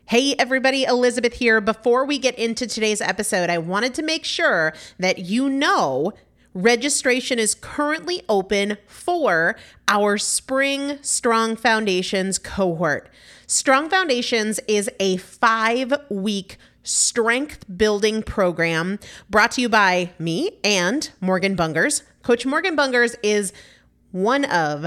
Hey everybody, Elizabeth here. Before we get into today's episode, I wanted to make sure that you know registration is currently open for our Spring Strong Foundations cohort. Strong Foundations is a 5-week strength building program brought to you by me and Morgan Bungers. Coach Morgan Bungers is one of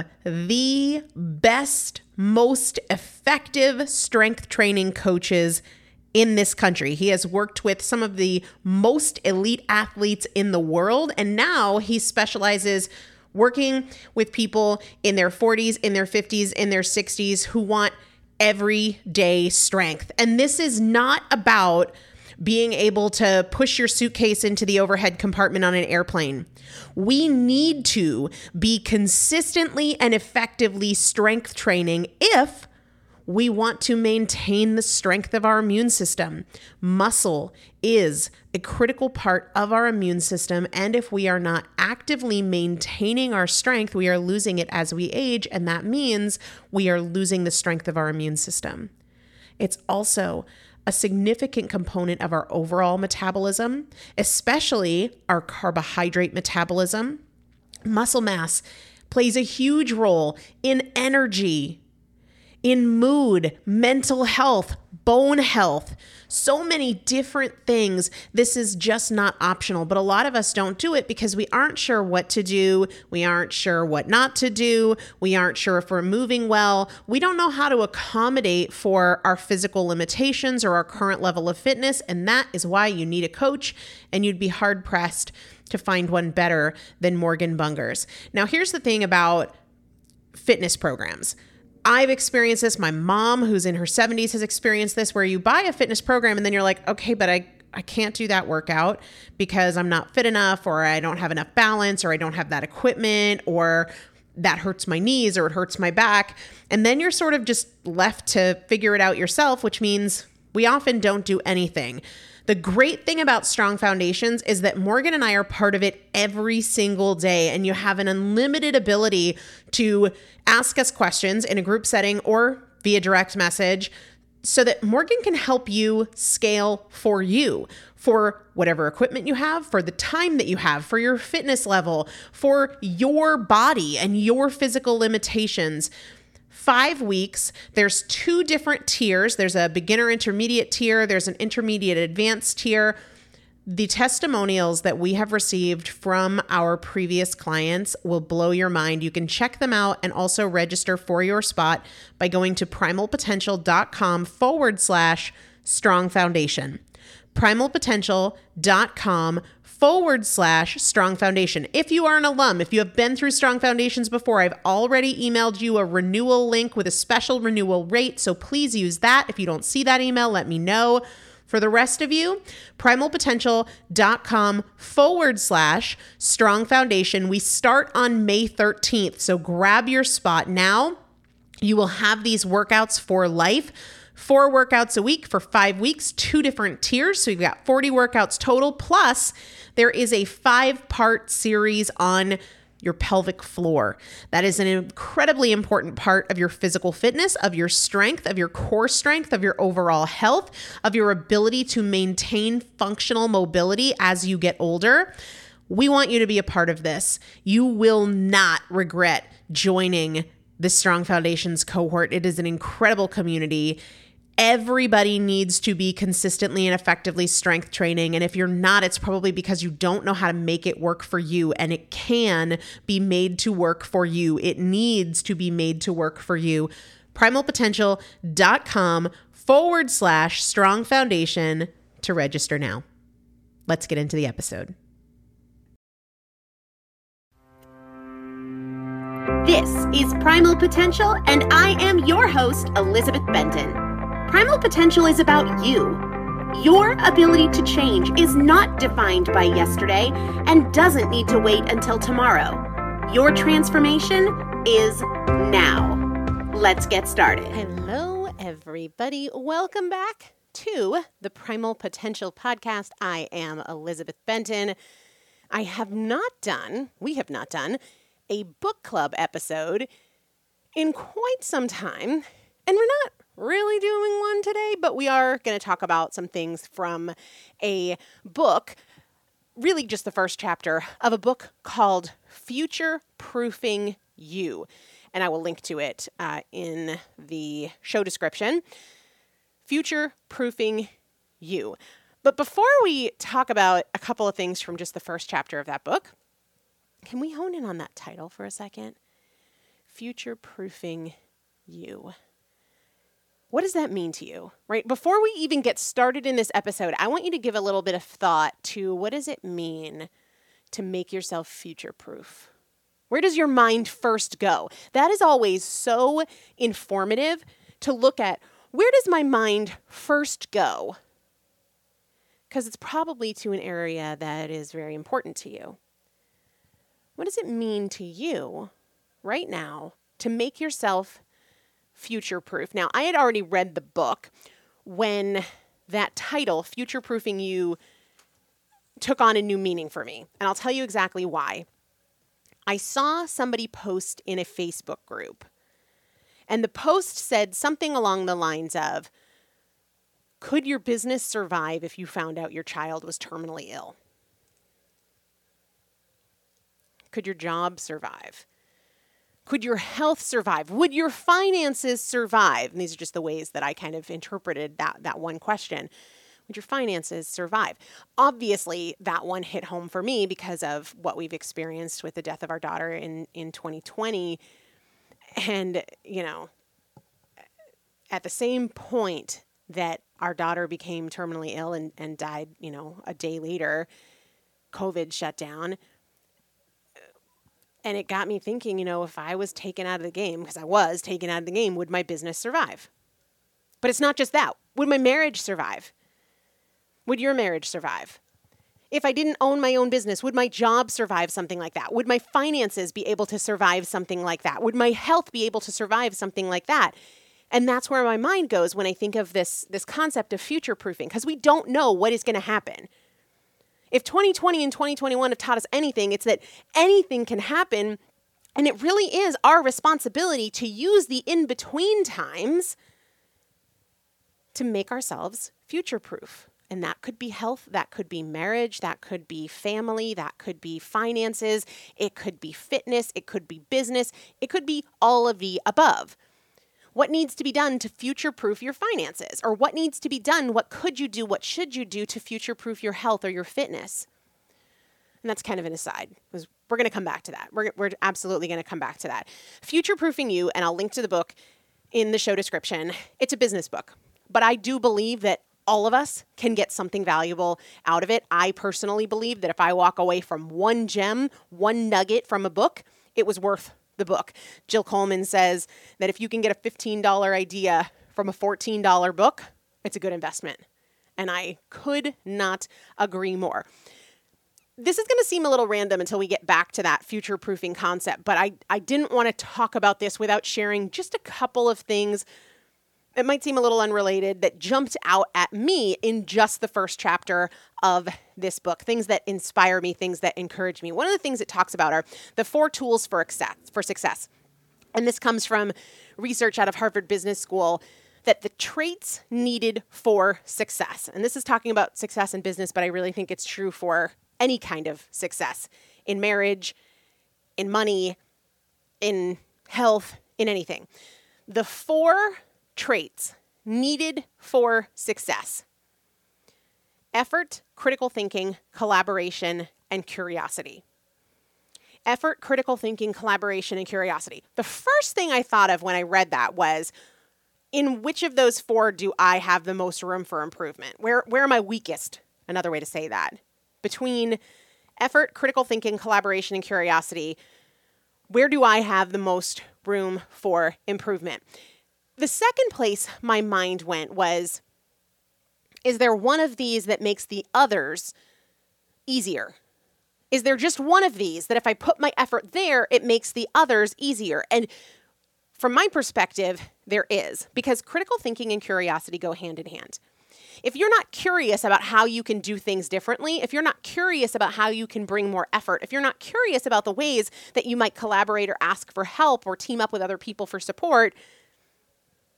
the best, most effective strength training coaches in this country. He has worked with some of the most elite athletes in the world, and now he specializes working with people in their 40s, in their 50s, in their 60s who want everyday strength. And this is not about being able to push your suitcase into the overhead compartment on an airplane. We need to be consistently and effectively strength training if we want to maintain the strength of our immune system. Muscle is a critical part of our immune system, and if we are not actively maintaining our strength, we are losing it as we age, and that means we are losing the strength of our immune system. It's also a significant component of our overall metabolism, especially our carbohydrate metabolism. Muscle mass plays a huge role in energy, in mood, mental health, bone health, so many different things. This is just not optional, but a lot of us don't do it because we aren't sure what to do. We aren't sure what not to do. We aren't sure if we're moving well. We don't know how to accommodate for our physical limitations or our current level of fitness, and that is why you need a coach, and you'd be hard-pressed to find one better than Morgan Bungers. Now, here's the thing about fitness programs. I've experienced this. My mom, who's in her 70s, has experienced this, where you buy a fitness program and then you're like, okay, but I can't do that workout because I'm not fit enough, or I don't have enough balance, or I don't have that equipment, or that hurts my knees, or it hurts my back. And then you're sort of just left to figure it out yourself, which means we often don't do anything. The great thing about Strong Foundations is that Morgan and I are part of it every single day, and you have an unlimited ability to ask us questions in a group setting or via direct message so that Morgan can help you scale for you, for whatever equipment you have, for the time that you have, for your fitness level, for your body and your physical limitations. 5 weeks, there's 2 different tiers. There's a beginner intermediate tier. There's an intermediate advanced tier. The testimonials that we have received from our previous clients will blow your mind. You can check them out and also register for your spot by going to primalpotential.com/strong foundation. primalpotential.com/strong foundation. If you are an alum, if you have been through Strong Foundations before, I've already emailed you a renewal link with a special renewal rate, so please use that. If you don't see that email, let me know. For the rest of you, primalpotential.com/strong foundation. We start on May 13th, so grab your spot now. You will have these workouts for life. 4 workouts a week for 5 weeks, 2 different tiers. So you've got 40 workouts total. Plus, there is a 5-part series on your pelvic floor. That is an incredibly important part of your physical fitness, of your strength, of your core strength, of your overall health, of your ability to maintain functional mobility as you get older. We want you to be a part of this. You will not regret joining the Strong Foundations cohort. It is an incredible community. Everybody needs to be consistently and effectively strength training. And if you're not, it's probably because you don't know how to make it work for you. And it can be made to work for you. It needs to be made to work for you. primalpotential.com/strong foundation to register now. Let's get into the episode. This is Primal Potential, and I am your host, Elizabeth Benton. Primal Potential is about you. Your ability to change is not defined by yesterday and doesn't need to wait until tomorrow. Your transformation is now. Let's get started. Hello, everybody. Welcome back to the Primal Potential podcast. I am Elizabeth Benton. we have not done a book club episode in quite some time. And we're not really doing one today, but we are going to talk about some things from a book, really just the first chapter of a book called Future Proofing You. And I will link to it in the show description. Future Proofing You. But before we talk about a couple of things from just the first chapter of that book, can we hone in on that title for a second? Future Proofing You. What does that mean to you, right? Before we even get started in this episode, I want you to give a little bit of thought to what does it mean to make yourself future-proof? Where does your mind first go? That is always so informative to look at. Where does my mind first go? Because it's probably to an area that is very important to you. What does it mean to you right now to make yourself future-proof? Now, I had already read the book when that title, Future Proofing You, took on a new meaning for me. And I'll tell you exactly why. I saw somebody post in a Facebook group, and the post said something along the lines of, could your business survive if you found out your child was terminally ill? Could your job survive? Could your health survive? Would your finances survive? And these are just the ways that I kind of interpreted that one question. Would your finances survive? Obviously, that one hit home for me because of what we've experienced with the death of our daughter in 2020. And, at the same point that our daughter became terminally ill and died, a day later, COVID shut down. And it got me thinking, if I was taken out of the game, because I was taken out of the game, would my business survive? But it's not just that. Would my marriage survive? Would your marriage survive? If I didn't own my own business, would my job survive something like that? Would my finances be able to survive something like that? Would my health be able to survive something like that? And that's where my mind goes when I think of this concept of future proofing, because we don't know what is going to happen. If 2020 and 2021 have taught us anything, it's that anything can happen, and it really is our responsibility to use the in-between times to make ourselves future-proof. And that could be health, that could be marriage, that could be family, that could be finances, it could be fitness, it could be business, it could be all of the above. What needs to be done to future-proof your finances? Or what needs to be done? What could you do? What should you do to future-proof your health or your fitness? And that's kind of an aside, because we're going to come back to that. We're absolutely going to come back to that. Future-proofing You, and I'll link to the book in the show description. It's a business book, but I do believe that all of us can get something valuable out of it. I personally believe that if I walk away from one gem, one nugget from a book, it was worth the book. Jill Coleman says that if you can get a $15 idea from a $14 book, it's a good investment. And I could not agree more. This is going to seem a little random until we get back to that future-proofing concept, but I didn't want to talk about this without sharing just a couple of things. It might seem a little unrelated that jumped out at me in just the first chapter of this book, things that inspire me, things that encourage me. One of the things it talks about are the 4 tools for success. And this comes from research out of Harvard Business School, that the traits needed for success. And this is talking about success in business, but I really think it's true for any kind of success in marriage, in money, in health, in anything. The 4 traits needed for success: effort, critical thinking, collaboration, and curiosity. Effort, critical thinking, collaboration, and curiosity. The first thing I thought of when I read that was, in which of those 4 do I have the most room for improvement? Where am I weakest? Another way to say that. Between effort, critical thinking, collaboration, and curiosity, where do I have the most room for improvement? The second place my mind went was, is there one of these that makes the others easier? Is there just one of these that if I put my effort there, it makes the others easier? And from my perspective, there is, because critical thinking and curiosity go hand in hand. If you're not curious about how you can do things differently, if you're not curious about how you can bring more effort, if you're not curious about the ways that you might collaborate or ask for help or team up with other people for support,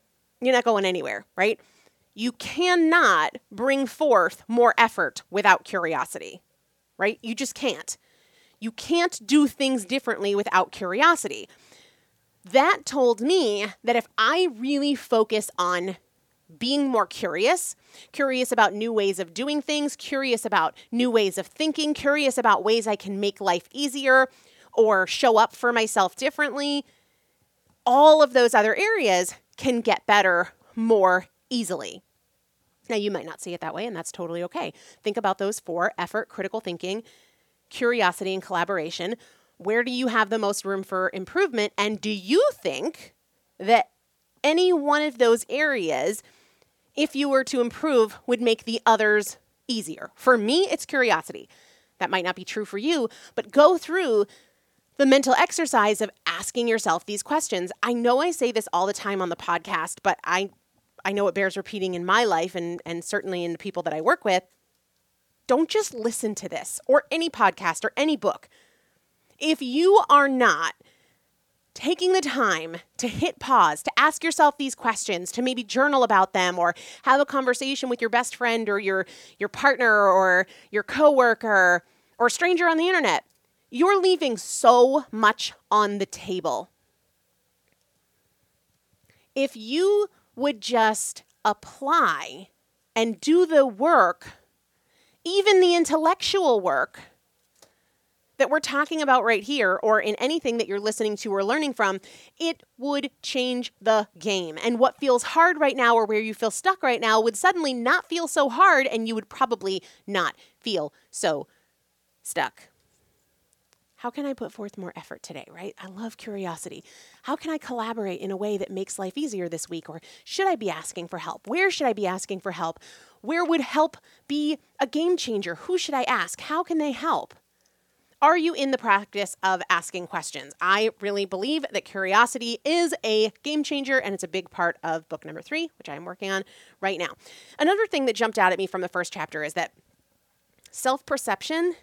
You're not going anywhere, right? You cannot bring forth more effort without curiosity, right? You just can't. You can't do things differently without curiosity. That told me that if I really focus on being more curious about new ways of doing things, curious about new ways of thinking, curious about ways I can make life easier or show up for myself differently, all of those other areas can get better more easily. Now, you might not see it that way, and that's totally okay. Think about those 4: effort, critical thinking, curiosity, and collaboration. Where do you have the most room for improvement? And do you think that any one of those areas, if you were to improve, would make the others easier? For me, it's curiosity. That might not be true for you, but go through the mental exercise of asking yourself these questions. I know I say this all the time on the podcast, but I know it bears repeating in my life and certainly in the people that I work with. Don't just listen to this or any podcast or any book. If you are not taking the time to hit pause, to ask yourself these questions, to maybe journal about them or have a conversation with your best friend or your partner or your coworker or a stranger on the internet, you're leaving so much on the table. If you would just apply and do the work, even the intellectual work that we're talking about right here, or in anything that you're listening to or learning from, it would change the game. And what feels hard right now, or where you feel stuck right now, would suddenly not feel so hard, and you would probably not feel so stuck. How can I put forth more effort today, right? I love curiosity. How can I collaborate in a way that makes life easier this week? Or should I be asking for help? Where should I be asking for help? Where would help be a game changer? Who should I ask? How can they help? Are you in the practice of asking questions? I really believe that curiosity is a game changer, and it's a big part of book number 3, which I'm working on right now. Another thing that jumped out at me from the first chapter is that self-perception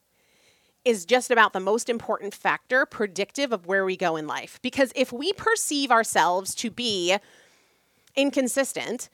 is just about the most important factor predictive of where we go in life. Because if we perceive ourselves to be inconsistent,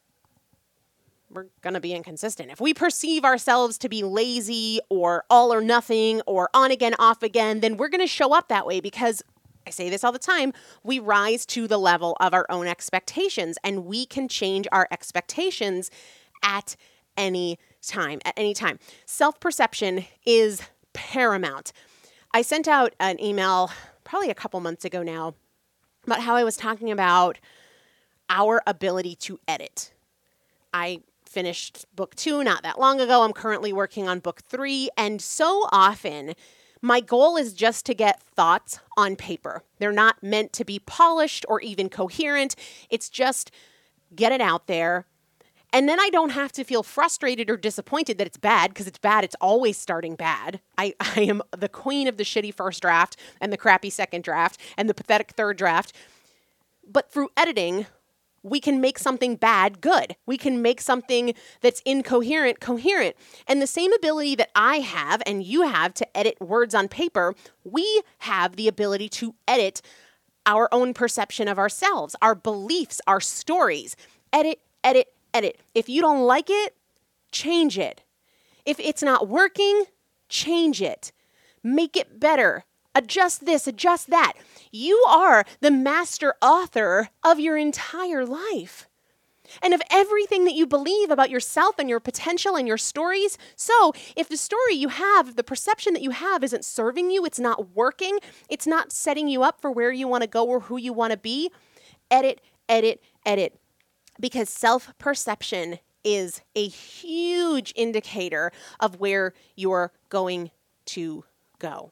we're going to be inconsistent. If we perceive ourselves to be lazy or all or nothing or on again, off again, then we're going to show up that way because, I say this all the time, we rise to the level of our own expectations, and we can change our expectations at any time. Self-perception is paramount. I sent out an email probably a couple months ago now about how I was talking about our ability to edit. I finished book 2 not that long ago. I'm currently working on book 3. And so often my goal is just to get thoughts on paper. They're not meant to be polished or even coherent. It's just get it out there. And then I don't have to feel frustrated or disappointed that it's bad, because it's bad. It's always starting bad. I am the queen of the shitty first draft and the crappy second draft and the pathetic third draft. But through editing, we can make something bad good. We can make something that's incoherent coherent. And the same ability that I have and you have to edit words on paper, we have the ability to edit our own perception of ourselves, our beliefs, our stories. Edit, edit, edit. If you don't like it, change it. If it's not working, change it. Make it better. Adjust this, adjust that. You are the master author of your entire life and of everything that you believe about yourself and your potential and your stories. So if the story you have, the perception that you have isn't serving you, it's not working, it's not setting you up for where you want to go or who you want to be, edit, edit, edit. Because self-perception is a huge indicator of where you're going to go.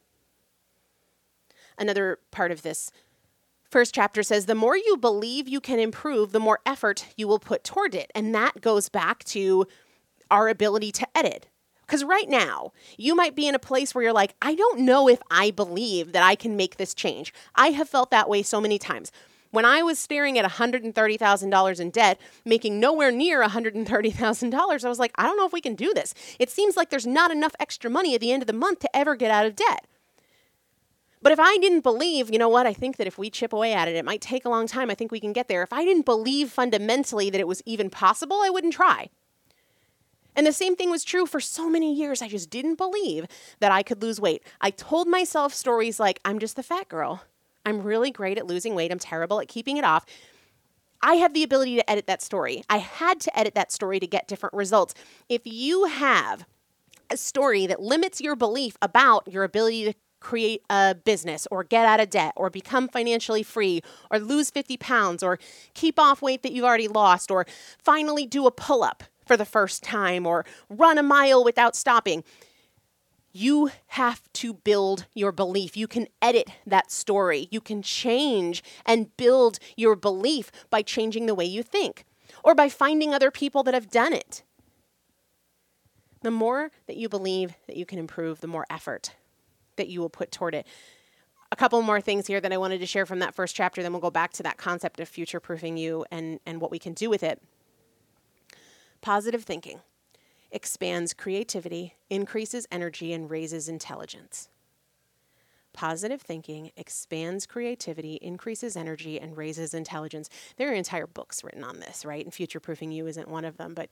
Another part of this first chapter says, the more you believe you can improve, the more effort you will put toward it. And that goes back to our ability to edit. Because right now, you might be in a place where you're like, I don't know if I believe that I can make this change. I have felt that way so many times. When I was staring at $130,000 in debt, making nowhere near $130,000, I was like, I don't know if we can do this. It seems like there's not enough extra money at the end of the month to ever get out of debt. But if I didn't believe, you know what, I think that if we chip away at it, it might take a long time. I think we can get there. If I didn't believe fundamentally that it was even possible, I wouldn't try. And the same thing was true for so many years. I just didn't believe that I could lose weight. I told myself stories like, I'm just the fat girl. I'm really great at losing weight. I'm terrible at keeping it off. I have the ability to edit that story. I had to edit that story to get different results. If you have a story that limits your belief about your ability to create a business or get out of debt or become financially free or lose 50 pounds or keep off weight that you've already lost or finally do a pull-up for the first time or run a mile without stopping, you have to build your belief. You can edit that story. You can change and build your belief by changing the way you think or by finding other people that have done it. The more that you believe that you can improve, the more effort that you will put toward it. A couple more things here that I wanted to share from that first chapter, then we'll go back to that concept of future-proofing you and what we can do with it. Positive thinking expands creativity, increases energy, and raises intelligence. Positive thinking expands creativity, increases energy, and raises intelligence. There are entire books written on this, right? And future-proofing you isn't one of them, but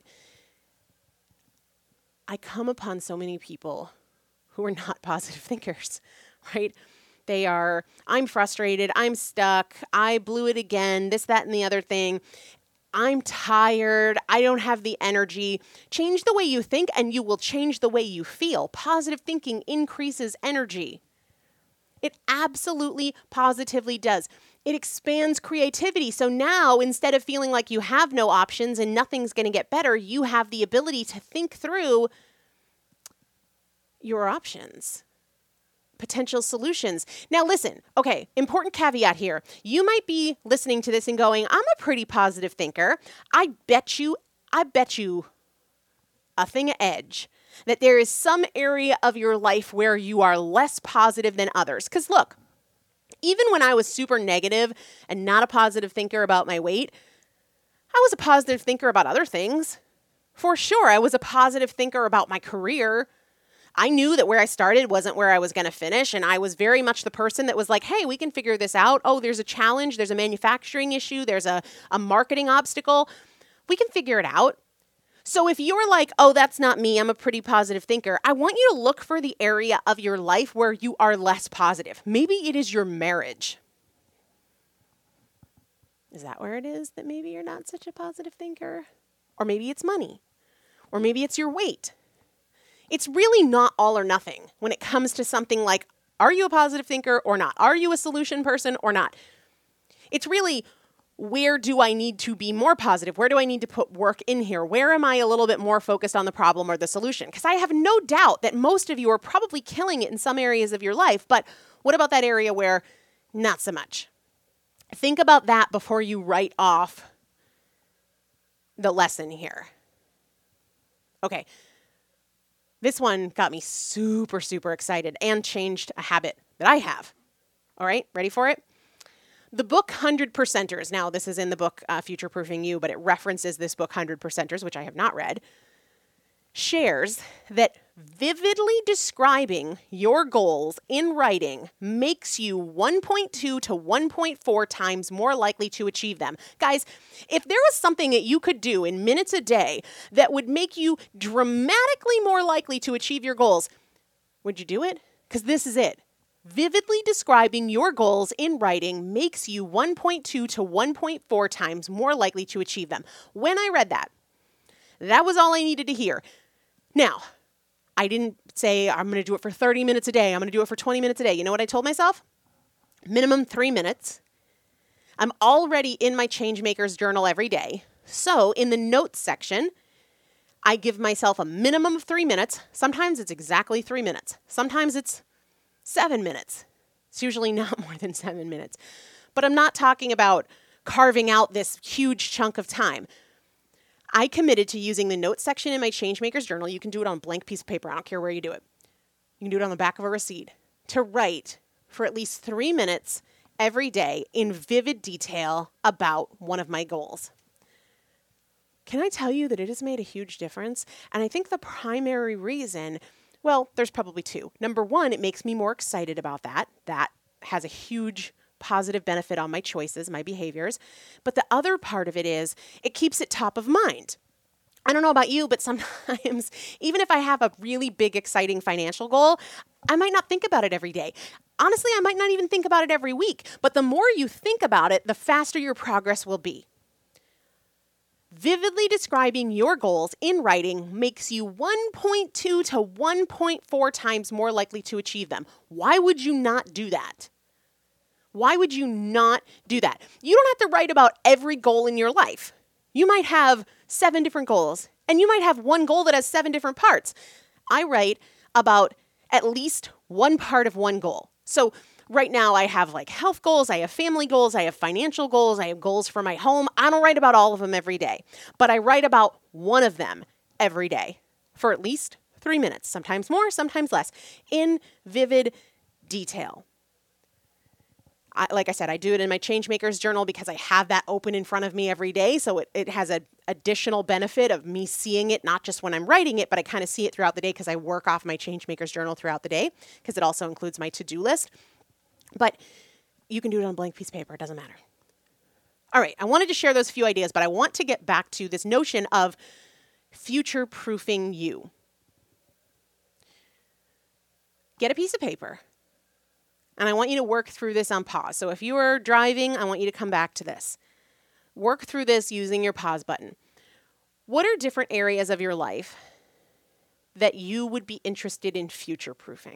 I come upon so many people who are not positive thinkers, right? They are, I'm frustrated, I'm stuck, I blew it again, this, that, and the other thing. I'm tired, I don't have the energy. Change the way you think and you will change the way you feel. Positive thinking increases energy. It absolutely positively does. It expands creativity. So now, instead of feeling like you have no options and nothing's going to get better, you have the ability to think through your options, potential solutions. Now listen, okay, important caveat here. You might be listening to this and going, I'm a pretty positive thinker. I bet you a thing of edge that there is some area of your life where you are less positive than others. Because look, even when I was super negative and not a positive thinker about my weight, I was a positive thinker about other things. For sure, I was a positive thinker about my career. I knew that where I started wasn't where I was going to finish, and I was very much the person that was like, hey, we can figure this out. Oh, there's a challenge, there's a manufacturing issue, there's a marketing obstacle. We can figure it out. So if you're like, oh, that's not me, I'm a pretty positive thinker, I want you to look for the area of your life where you are less positive. Maybe it is your marriage. Is that where it is that maybe you're not such a positive thinker? Or maybe it's money. Or maybe it's your weight. It's really not all or nothing when it comes to something like, are you a positive thinker or not? Are you a solution person or not? It's really, where do I need to be more positive? Where do I need to put work in here? Where am I a little bit more focused on the problem or the solution? Because I have no doubt that most of you are probably killing it in some areas of your life, but what about that area where not so much? Think about that before you write off the lesson here. Okay. This one got me super, super excited and changed a habit that I have. All right, ready for it? The book 100 Percenters, now this is in the book Future Proofing You, but it references this book 100 Percenters, which I have not read, shares that vividly describing your goals in writing makes you 1.2 to 1.4 times more likely to achieve them. Guys, if there was something that you could do in minutes a day that would make you dramatically more likely to achieve your goals, would you do it? Because this is it. Vividly describing your goals in writing makes you 1.2 to 1.4 times more likely to achieve them. When I read that, that was all I needed to hear. Now, I didn't say I'm going to do it for 30 minutes a day. I'm going to do it for 20 minutes a day. You know what I told myself? Minimum 3 minutes. I'm already in my Changemakers journal every day. So in the notes section, I give myself a minimum of 3 minutes. Sometimes it's exactly 3 minutes. Sometimes it's 7 minutes. It's usually not more than 7 minutes. But I'm not talking about carving out this huge chunk of time. I committed to using the notes section in my Changemakers journal. You can do it on a blank piece of paper. I don't care where you do it. You can do it on the back of a receipt. To write for at least 3 minutes every day in vivid detail about one of my goals. Can I tell you that it has made a huge difference? And I think the primary reason Well, there's probably two. Number one, it makes me more excited about that. That has a huge positive benefit on my choices, my behaviors. But the other part of it is it keeps it top of mind. I don't know about you, but sometimes, even if I have a really big, exciting financial goal, I might not think about it every day. Honestly, I might not even think about it every week. But the more you think about it, the faster your progress will be. Vividly describing your goals in writing makes you 1.2 to 1.4 times more likely to achieve them. Why would you not do that? Why would you not do that? You don't have to write about every goal in your life. You might have 7 different goals, and you might have one goal that has 7 different parts. I write about at least one part of one goal. So right now I have like health goals, I have family goals, I have financial goals, I have goals for my home. I don't write about all of them every day, but I write about one of them every day for at least 3 minutes, sometimes more, sometimes less, in vivid detail. Like I said, I do it in my Changemakers journal because I have that open in front of me every day. So it has an additional benefit of me seeing it, not just when I'm writing it, but I kind of see it throughout the day because I work off my Changemakers journal throughout the day because it also includes my to-do list. But you can do it on a blank piece of paper. It doesn't matter. All right. I wanted to share those few ideas, but I want to get back to this notion of future-proofing you. Get a piece of paper. And I want you to work through this on pause. So if you are driving, I want you to come back to this. Work through this using your pause button. What are different areas of your life that you would be interested in future-proofing?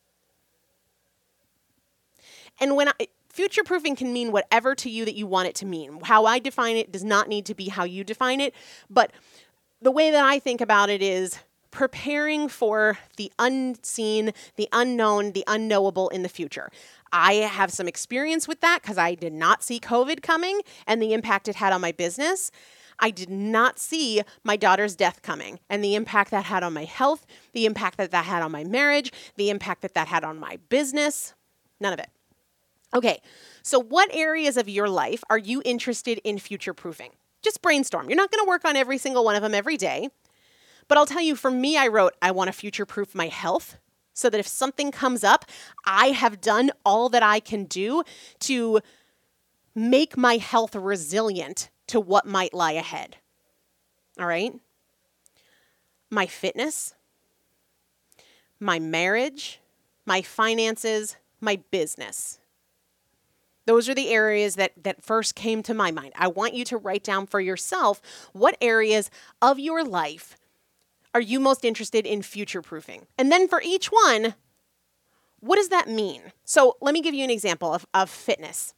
And future-proofing can mean whatever to you that you want it to mean. How I define it does not need to be how you define it. But the way that I think about it is preparing for the unseen, the unknown, the unknowable in the future. I have some experience with that because I did not see COVID coming and the impact it had on my business. I did not see my daughter's death coming and the impact that had on my health, the impact that that had on my marriage, the impact that that had on my business. None of it. Okay, so what areas of your life are you interested in future-proofing? Just brainstorm. You're not going to work on every single one of them every day. But I'll tell you, for me, I wrote, I want to future-proof my health so that if something comes up, I have done all that I can do to make my health resilient to what might lie ahead. All right? My fitness, my marriage, my finances, my business. Those are the areas that first came to my mind. I want you to write down for yourself what areas of your life are you most interested in future-proofing? And then for each one, what does that mean? So let me give you an example of fitness.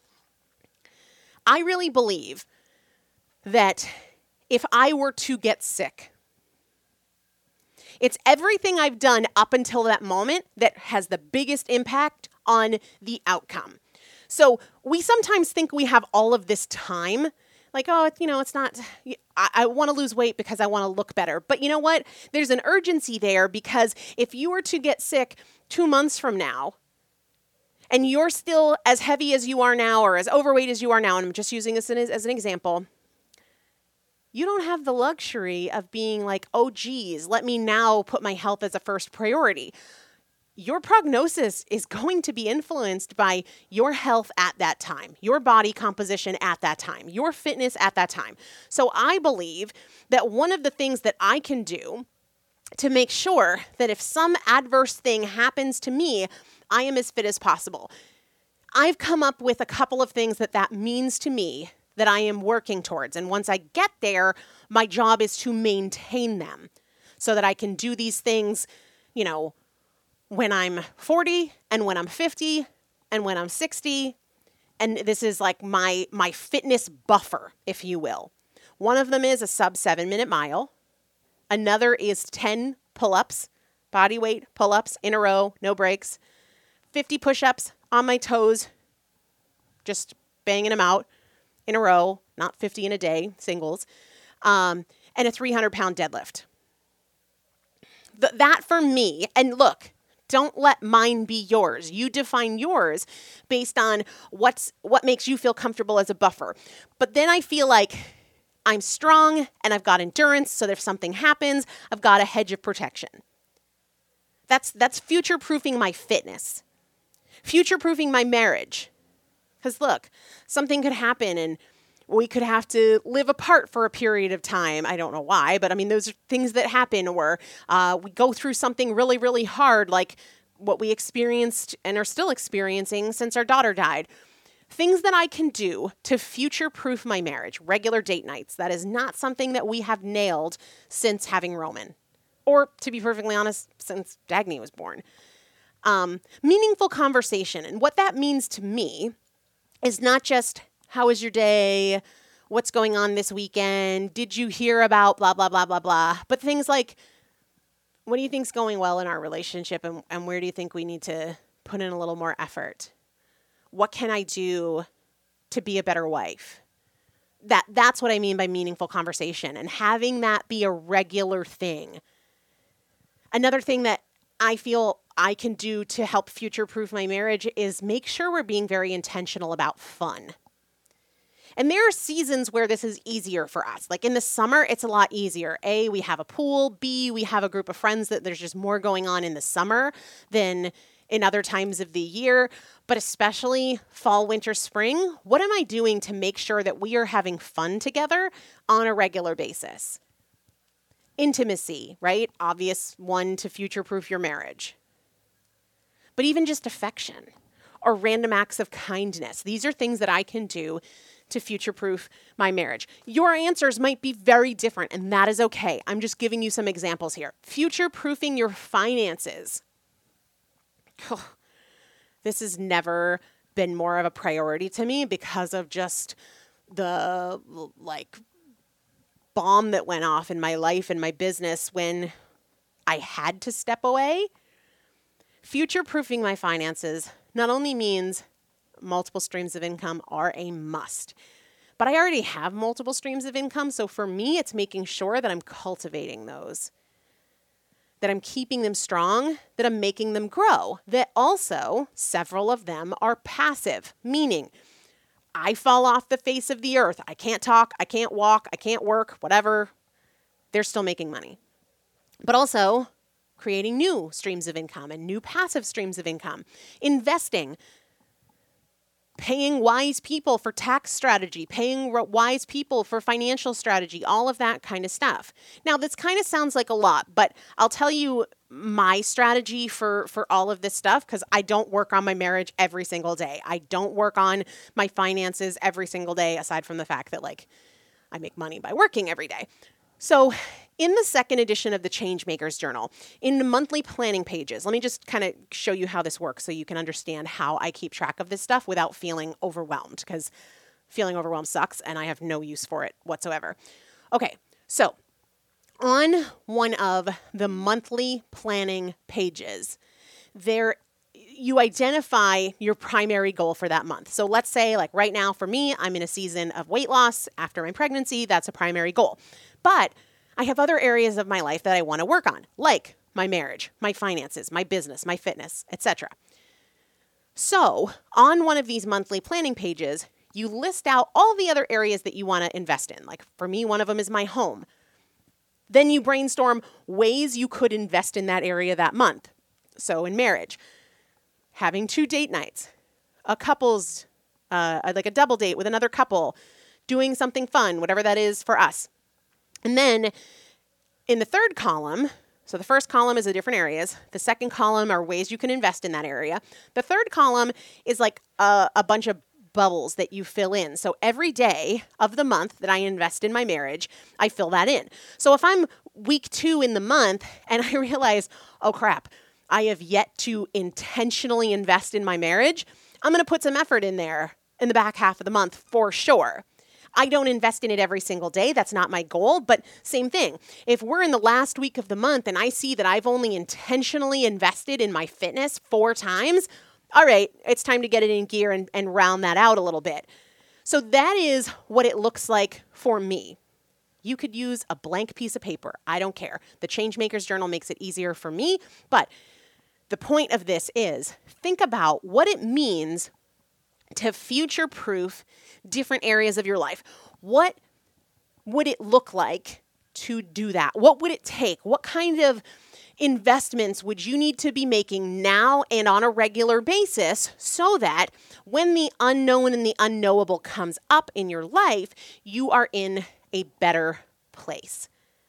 I really believe that if I were to get sick, it's everything I've done up until that moment that has the biggest impact on the outcome. So we sometimes think we have all of this time. Like, oh, it's not, I want to lose weight because I want to look better. But you know what? There's an urgency there because if you were to get sick 2 months from now and you're still as heavy as you are now or as overweight as you are now, and I'm just using this as an example, you don't have the luxury of being like, oh, geez, let me now put my health as a first priority. Your prognosis is going to be influenced by your health at that time, your body composition at that time, your fitness at that time. So I believe that one of the things that I can do to make sure that if some adverse thing happens to me, I am as fit as possible. I've come up with a couple of things that means to me that I am working towards. And once I get there, my job is to maintain them so that I can do these things, when I'm 40 and when I'm 50 and when I'm 60. And this is like my fitness buffer, if you will. One of them is a sub 7-minute mile. Another is 10 pull-ups, body weight pull-ups in a row, no breaks. 50 push-ups on my toes, just banging them out in a row, not 50 in a day, singles. And a 300-pound deadlift. That for me, and look, don't let mine be yours. You define yours based on what makes you feel comfortable as a buffer. But then I feel like I'm strong and I've got endurance, so that if something happens, I've got a hedge of protection. That's future-proofing my fitness, future-proofing my marriage. Because look, something could happen and we could have to live apart for a period of time. I don't know why, but I mean, those are things that happen, or we go through something really, really hard, like what we experienced and are still experiencing since our daughter died. Things that I can do to future-proof my marriage, regular date nights. That is not something that we have nailed since having Roman. Or, to be perfectly honest, since Dagny was born. Meaningful conversation. And what that means to me is not just, how was your day? What's going on this weekend? Did you hear about blah, blah, blah, blah, blah? But things like, what do you think's going well in our relationship, and where do you think we need to put in a little more effort? What can I do to be a better wife? That's what I mean by meaningful conversation, and having that be a regular thing. Another thing that I feel I can do to help future-proof my marriage is make sure we're being very intentional about fun. And there are seasons where this is easier for us. Like in the summer, it's a lot easier. A, we have a pool. B, we have a group of friends that there's just more going on in the summer than in other times of the year. But especially fall, winter, spring, what am I doing to make sure that we are having fun together on a regular basis? Intimacy, right? Obvious one to future-proof your marriage. But even just affection or random acts of kindness. These are things that I can do to future-proof my marriage. Your answers might be very different, and that is okay. I'm just giving you some examples here. Future-proofing your finances. This has never been more of a priority to me because of just the bomb that went off in my life and my business when I had to step away. Future-proofing my finances not only means multiple streams of income are a must, but I already have multiple streams of income. So for me, it's making sure that I'm cultivating those, that I'm keeping them strong, that I'm making them grow, that also several of them are passive, meaning I fall off the face of the earth. I can't talk, I can't walk, I can't work, whatever. They're still making money. But also creating new streams of income and new passive streams of income. Investing, paying wise people for tax strategy, paying wise people for financial strategy, all of that kind of stuff. Now, this kind of sounds like a lot, but I'll tell you my strategy for all of this stuff, because I don't work on my marriage every single day. I don't work on my finances every single day, aside from the fact that I make money by working every day. So in the second edition of the Changemakers Journal, in the monthly planning pages, let me just kind of show you how this works so you can understand how I keep track of this stuff without feeling overwhelmed, because feeling overwhelmed sucks and I have no use for it whatsoever. Okay, so on one of the monthly planning pages, you identify your primary goal for that month. So let's say right now for me, I'm in a season of weight loss after my pregnancy. That's a primary goal. But I have other areas of my life that I want to work on, like my marriage, my finances, my business, my fitness, etc. So on one of these monthly planning pages, you list out all the other areas that you want to invest in. Like for me, one of them is my home. Then you brainstorm ways you could invest in that area that month. So in marriage, having 2 date nights, a couple's, like a double date with another couple, doing something fun, whatever that is for us. And then in the third column, so the first column is the different areas. The second column are ways you can invest in that area. The third column is like a bunch of bubbles that you fill in. So every day of the month that I invest in my marriage, I fill that in. So if I'm week 2 in the month and I realize, oh crap, I have yet to intentionally invest in my marriage, I'm going to put some effort in there in the back half of the month for sure. I don't invest in it every single day. That's not my goal, but same thing. If we're in the last week of the month and I see that I've only intentionally invested in my fitness 4 times, all right, it's time to get it in gear and round that out a little bit. So that is what it looks like for me. You could use a blank piece of paper. I don't care. The Changemakers Journal makes it easier for me, but the point of this is think about what it means to future-proof different areas of your life. What would it look like to do that? What would it take? What kind of investments would you need to be making now and on a regular basis so that when the unknown and the unknowable comes up in your life, you are in a better place?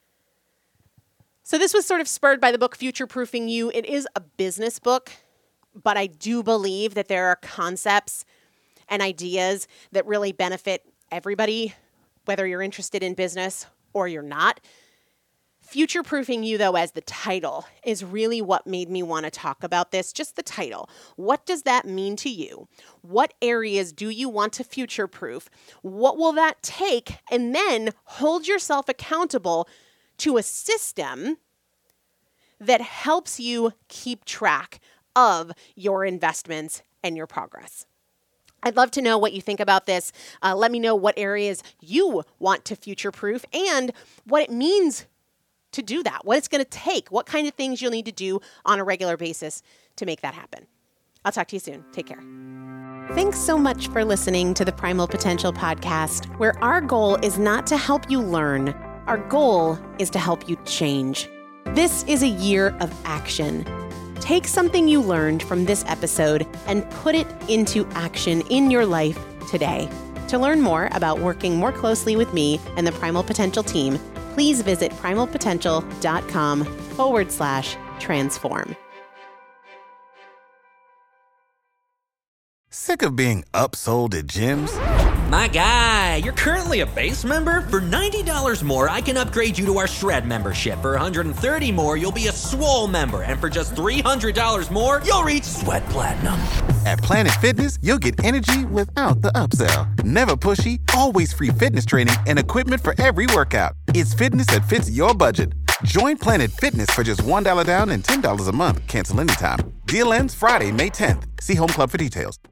So this was sort of spurred by the book Future Proofing You. It is a business book, but I do believe that there are concepts and ideas that really benefit everybody, whether you're interested in business or you're not. Future Proofing You, though, as the title, is really what made me want to talk about this. Just the title. What does that mean to you? What areas do you want to future proof? What will that take? And then hold yourself accountable to a system that helps you keep track of your investments and your progress. I'd love to know what you think about this. Let me know what areas you want to future-proof and what it means to do that, what it's going to take, what kind of things you'll need to do on a regular basis to make that happen. I'll talk to you soon. Take care. Thanks so much for listening to the Primal Potential Podcast, where our goal is not to help you learn. Our goal is to help you change. This is a year of action. Take something you learned from this episode and put it into action in your life today. To learn more about working more closely with me and the Primal Potential team, please visit primalpotential.com/transform. Sick of being upsold at gyms? My guy, you're currently a base member? For $90 more, I can upgrade you to our Shred membership. For $130 more, you'll be a Swole member. And for just $300 more, you'll reach Sweat Platinum. At Planet Fitness, you'll get energy without the upsell. Never pushy, always free fitness training and equipment for every workout. It's fitness that fits your budget. Join Planet Fitness for just $1 down and $10 a month. Cancel anytime. Deal ends Friday, May 10th. See Home Club for details.